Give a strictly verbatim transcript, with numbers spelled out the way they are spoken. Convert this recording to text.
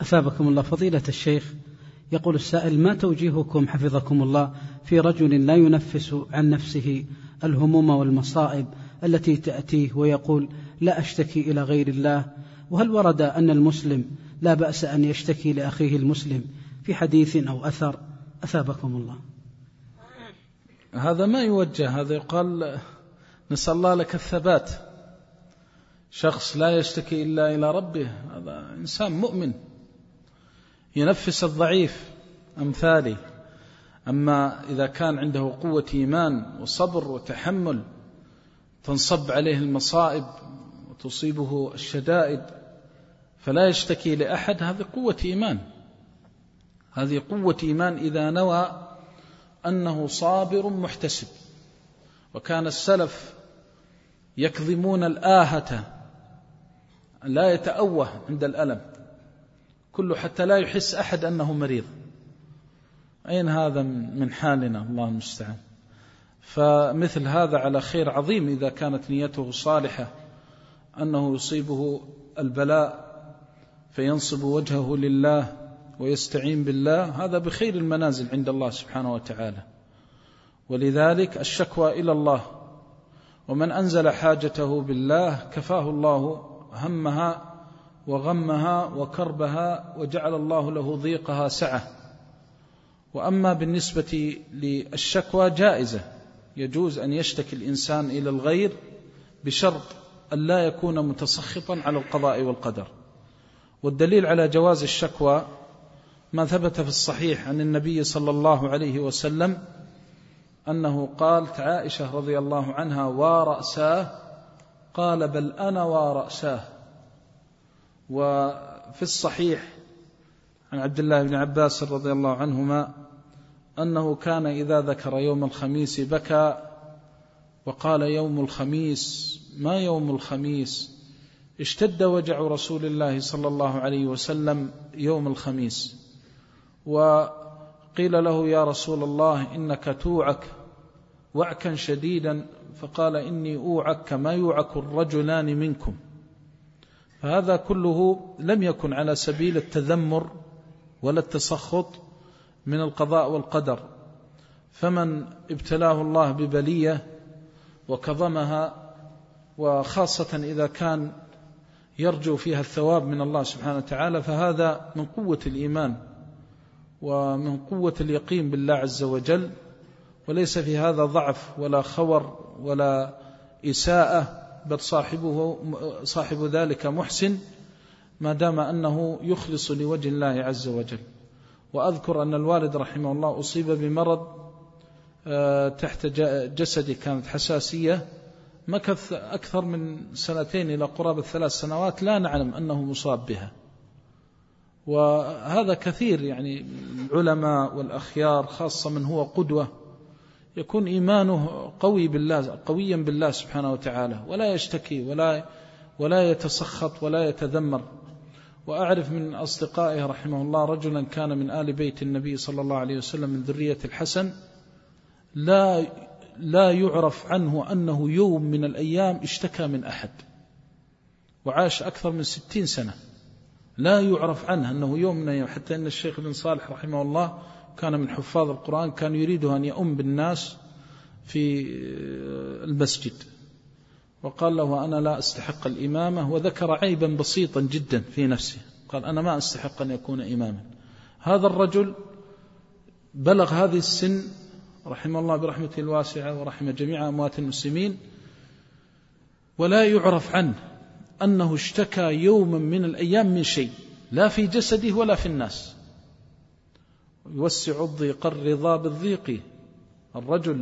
أثابكم الله فضيلة الشيخ. يقول السائل: ما توجيهكم حفظكم الله في رجل لا ينفس عن نفسه الهموم والمصائب التي تأتيه ويقول لا أشتكي إلى غير الله؟ وهل ورد أن المسلم لا بأس أن يشتكي لأخيه المسلم في حديث أو أثر؟ أثابكم الله. هذا ما يوجه، هذا يقال نسأل الله لك الثبات. شخص لا يشتكي إلا إلى ربه، هذا إنسان مؤمن ينفس الضعيف أمثالي. أما إذا كان عنده قوة إيمان وصبر وتحمل تنصب عليه المصائب وتصيبه الشدائد فلا يشتكي لأحد، هذه قوة إيمان. هذه قوة إيمان إذا نوى أنه صابر محتسب. وكان السلف يكظمون الآهة، لا يتأوه عند الألم كله حتى لا يحس أحد أنه مريض. أين هذا من حالنا؟ الله المستعان. فمثل هذا على خير عظيم إذا كانت نيته صالحة، أنه يصيبه البلاء فينصب وجهه لله ويستعين بالله، هذا بخير المنازل عند الله سبحانه وتعالى. ولذلك الشكوى إلى الله، ومن أنزل حاجته بالله كفاه الله همها وغمها وكربها وجعل الله له ضيقها سعة. وأما بالنسبة للشكوى جائزة، يجوز أن يشتكي الإنسان إلى الغير بشرط أن لا يكون متسخطا على القضاء والقدر. والدليل على جواز الشكوى ما ثبت في الصحيح عن النبي صلى الله عليه وسلم أنه قالت عائشة رضي الله عنها: ورأساه، قال: بل أنا ورأساه. وفي الصحيح عن عبد الله بن عباس رضي الله عنهما أنه كان إذا ذكر يوم الخميس بكى وقال: يوم الخميس، ما يوم الخميس؟ اشتد وجع رسول الله صلى الله عليه وسلم يوم الخميس، وقيل له: يا رسول الله إنك توعك وعكا شديدا، فقال: إني أوعك كما يوعك الرجلان منكم. فهذا كله لم يكن على سبيل التذمر ولا التسخط من القضاء والقدر. فمن ابتلاه الله ببلية وكظمها، وخاصة إذا كان يرجو فيها الثواب من الله سبحانه وتعالى، فهذا من قوة الإيمان ومن قوة اليقين بالله عز وجل، وليس في هذا ضعف ولا خور ولا إساءة، بل صاحبه صاحب ذلك محسن ما دام أنه يخلص لوجه الله عز وجل. وأذكر أن الوالد رحمه الله أصيب بمرض تحت جسده، كانت حساسية، مكث أكثر من سنتين إلى قرابة ثلاث سنوات لا نعلم أنه مصاب بها. وهذا كثير، يعني العلماء والأخيار خاصة من هو قدوة يكون إيمانه قوي بالله قويا بالله سبحانه وتعالى، ولا يشتكي ولا ولا يتسخط ولا يتذمر. وأعرف من أصدقائه رحمه الله رجلا كان من آل بيت النبي صلى الله عليه وسلم من ذرية الحسن، لا لا يعرف عنه أنه يوم من الأيام اشتكى من أحد، وعاش أكثر من ستين سنة لا يعرف عنه أنه يوم من الأيام. حتى أن الشيخ بن صالح رحمه الله كان من حفاظ القرآن، كان يريد أن يؤم بالناس في المسجد، وقال له: أنا لا أستحق الإمامة، وذكر عيبا بسيطا جدا في نفسه، قال: أنا ما أستحق أن يكون إماما. هذا الرجل بلغ هذه السن رحمه الله برحمته الواسعة ورحمة جميع أموات المسلمين، ولا يعرف عنه أنه اشتكى يوما من الأيام من شيء، لا في جسده ولا في الناس. يوسع الضيق الرضا بالضيق. الرجل